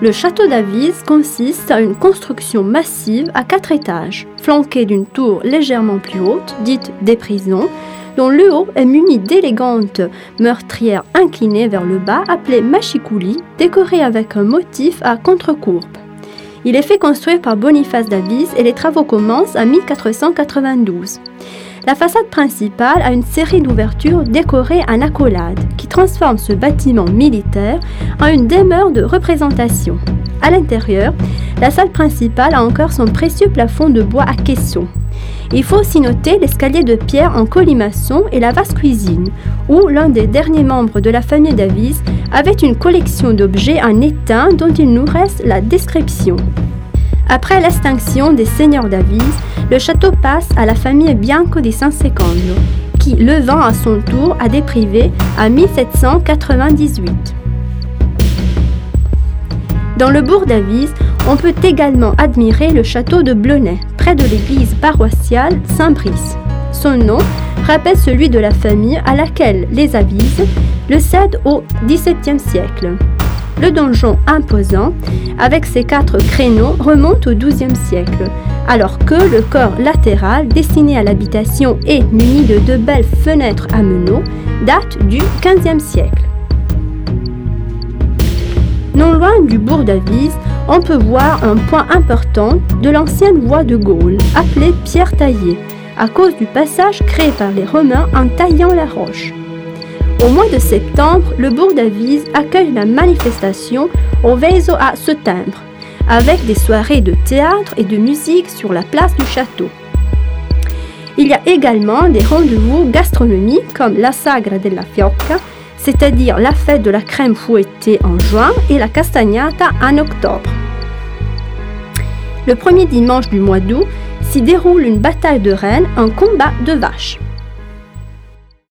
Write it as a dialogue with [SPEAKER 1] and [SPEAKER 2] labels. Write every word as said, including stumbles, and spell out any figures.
[SPEAKER 1] Le château d'Avise consiste en une construction massive à quatre étages, flanquée d'une tour légèrement plus haute, dite des prisons, dont le haut est muni d'élégantes meurtrières inclinées vers le bas, appelées machicoulis, décorées avec un motif à contre-courbe. Il est fait construire par Boniface d'Avise et les travaux commencent en mille quatre cent quatre-vingt-douze. La façade principale a une série d'ouvertures décorées en accolade qui transforme ce bâtiment militaire en une demeure de représentation. À l'intérieur, la salle principale a encore son précieux plafond de bois à caissons. Il faut aussi noter l'escalier de pierre en colimaçon et la vaste cuisine, où l'un des derniers membres de la famille d'Avise avait une collection d'objets en étain dont il nous reste la description. Après l'extinction des seigneurs d'Avise, le château passe à la famille Bianco di San Secondo, qui le vend à son tour à des privés en mille sept cent quatre-vingt-dix-huit. Dans le bourg d'Avise, on peut également admirer le château de Blonay, près de l'église paroissiale Saint-Brice. Son nom rappelle celui de la famille à laquelle les Avise le cèdent au dix-septième siècle. Le donjon imposant, avec ses quatre créneaux, remonte au douzième siècle, alors que le corps latéral, destiné à l'habitation et muni de deux belles fenêtres à meneaux, date du quinzième siècle. Non loin du bourg d'Avise, on peut voir un point important de l'ancienne voie de Gaulle, appelée Pierre Taillée, à cause du passage créé par les Romains en taillant la roche. Au mois de septembre, le bourg d'Avise accueille la manifestation au Veso a Settembre, avec des soirées de théâtre et de musique sur la place du château. Il y a également des rendez-vous gastronomiques comme la Sagra della Fiocca, c'est-à-dire la fête de la crème fouettée en juin et la castagnata en octobre. Le premier dimanche du mois d'août s'y déroule une bataille de rennes, un combat de vaches.